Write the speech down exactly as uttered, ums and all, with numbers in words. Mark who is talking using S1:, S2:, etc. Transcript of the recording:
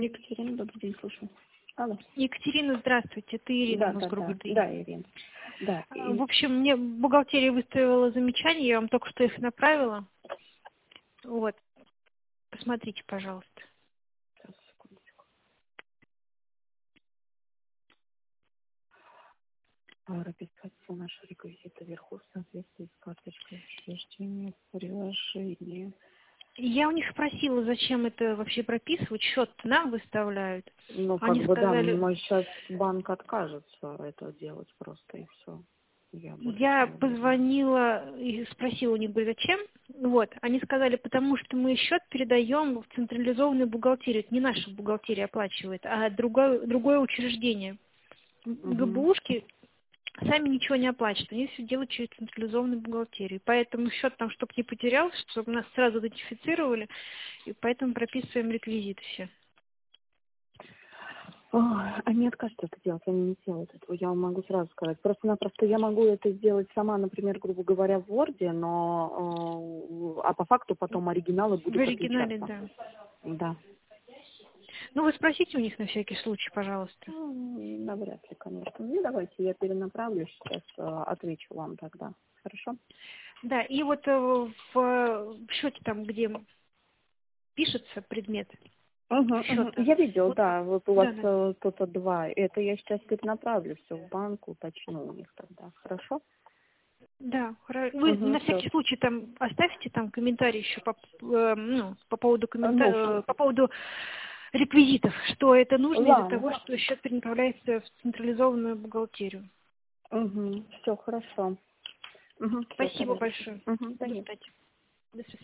S1: Екатерина, добрый день, слушаю. Алло.
S2: Екатерина, здравствуйте. Это Ирина,
S1: Да, да,
S2: Мосгруппа
S1: да,
S2: три.
S1: да, Ирина. Да,
S2: А,
S1: и-
S2: В общем, мне бухгалтерия выставила замечания, я вам только что их направила. Вот. Посмотрите, пожалуйста.
S1: Сейчас, секундочку. А, Расписать все наши реквизиты вверху в соответствии с карточкой учреждения в приложении.
S2: Я у них спросила, зачем это вообще прописывать, счет нам выставляют.
S1: Ну, как
S2: Они
S1: бы, да,
S2: сказали,
S1: мой сейчас банк откажется это делать просто, и все. Я больше
S2: я
S1: не буду.
S2: позвонила и спросила у них, говорю, зачем? Вот, они сказали, потому что мы счет передаем в централизованную бухгалтерию. Это не наша бухгалтерия оплачивает, а другое, другое учреждение.
S1: Угу.
S2: ГБУшки сами ничего не оплачивают, они все делают через централизованную бухгалтерию. Поэтому счет там, чтобы не потерялся, чтобы нас сразу идентифицировали, и поэтому прописываем реквизиты все.
S1: Ой, они откажутся это делать, они не делают этого, я вам могу сразу сказать. Просто-напросто я могу это сделать сама, например, грубо говоря, в Word, но, э, а по факту потом оригиналы
S2: В
S1: будут
S2: оригинале,
S1: отличаться.
S2: да.
S1: Да.
S2: Ну, вы спросите у них на всякий случай, пожалуйста.
S1: Ну, навряд ли, конечно. Ну, давайте я перенаправлю сейчас, э, отвечу вам тогда. Хорошо?
S2: Да, и вот э, в, в счете там, где пишется предмет
S1: Угу, угу.
S2: счета,
S1: Я видел,
S2: вот,
S1: да, вот у вас
S2: да, да.
S1: э, кто-то два. Это я сейчас перенаправлю все в банк, уточню у них тогда. Хорошо?
S2: Да, хоро- вы
S1: Угу,
S2: на
S1: все.
S2: всякий случай там оставьте там комментарий еще по, э, ну, по поводу коммента...
S1: Ну,
S2: э, по поводу реквизитов, что это нужно из-за
S1: ладно.
S2: того, что счет перенаправляется в централизованную бухгалтерию.
S1: Угу, все хорошо. Угу, все,
S2: Спасибо
S1: понятно.
S2: большое.
S1: Угу,
S2: Буду
S1: понятно.
S2: ждать. До свидания.